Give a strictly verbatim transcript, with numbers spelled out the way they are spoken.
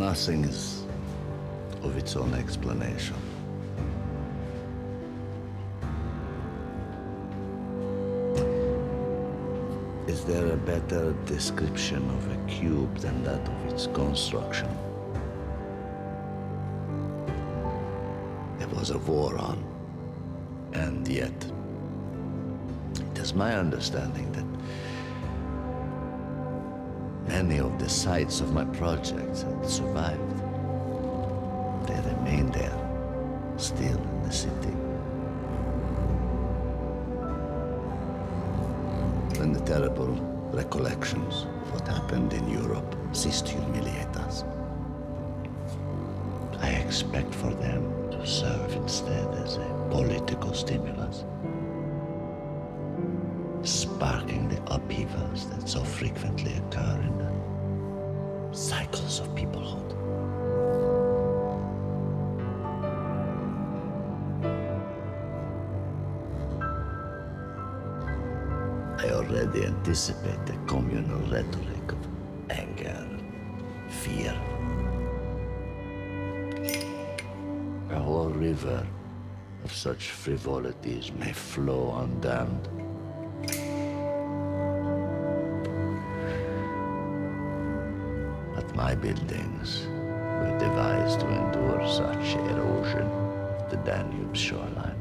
Nothing is of its own explanation. Is there a better description of a cube than that of its construction? There was a war on, and yet it is my understanding that many of the sites of my projects had survived. They remain there, still in the city. When the terrible recollections of what happened in Europe ceased to humiliate us, I expect for them to serve instead as a political stimulus, sparking the upheavals that so frequently occur in the cycles of peoplehood. I already anticipate the communal rhetoric of anger, fear. A whole river of such frivolities may flow undammed. But my buildings were devised to endure such erosion of the Danube's shoreline.